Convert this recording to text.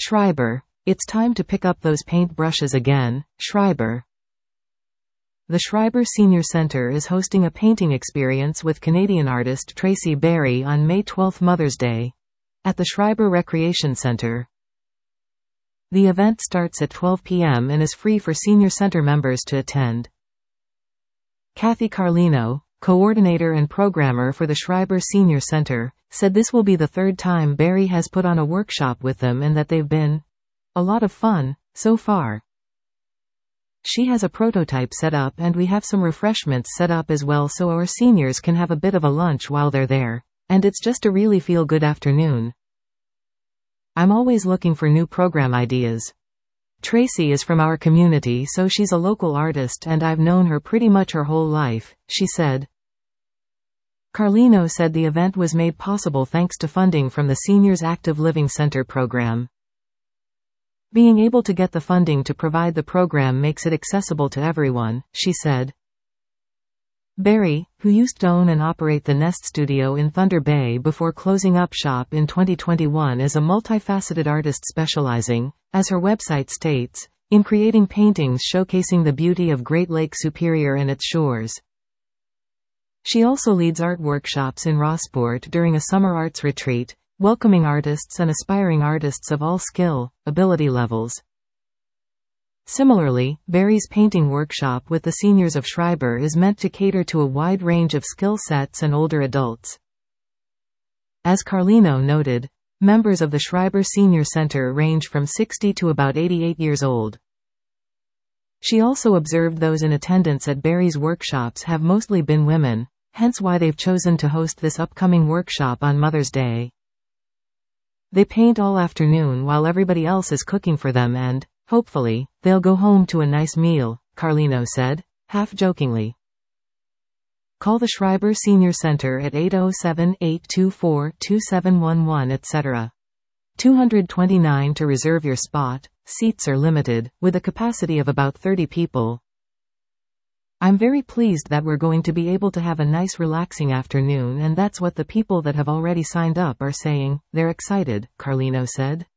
Schreiber. It's time to pick up those paint brushes again, Schreiber. The Schreiber Senior Center is hosting a painting experience with Canadian artist Tracy Berry on May 12, Mother's Day, at the Schreiber Recreation Center. The event starts at 12 p.m. and is free for Senior Center members to attend. Kathy Carlino, coordinator and programmer for the Schreiber Senior Center, said this will be the third time Berry has put on a workshop with them and that they've been a lot of fun so far. She has a prototype set up and we have some refreshments set up as well so our seniors can have a bit of a lunch while they're there, and it's just a really feel-good afternoon. I'm always looking for new program ideas. Tracy is from our community so she's a local artist and I've known her pretty much her whole life, she said. Carlino said the event was made possible thanks to funding from the Seniors Active Living Center program. Being able to get the funding to provide the program makes it accessible to everyone, she said. Berry, who used to own and operate the Nest Studio in Thunder Bay before closing up shop in 2021, is a multifaceted artist specializing, as her website states, in creating paintings showcasing the beauty of Great Lake Superior and its shores. She also leads art workshops in Rossport during a summer arts retreat, welcoming artists and aspiring artists of all skill, ability levels. Similarly, Berry's painting workshop with the seniors of Schreiber is meant to cater to a wide range of skill sets and older adults. As Carlino noted, members of the Schreiber Senior Center range from 60 to about 88 years old. She also observed those in attendance at Berry's workshops have mostly been women, hence why they've chosen to host this upcoming workshop on Mother's Day. They paint all afternoon while everybody else is cooking for them and, hopefully, they'll go home to a nice meal, Carlino said, half-jokingly. Call the Schreiber Senior Center at 807-824-2711 etc. 229 to reserve your spot. Seats are limited, with a capacity of about 30 people. I'm very pleased that we're going to be able to have a nice relaxing afternoon and that's what the people that have already signed up are saying, they're excited, Carlino said.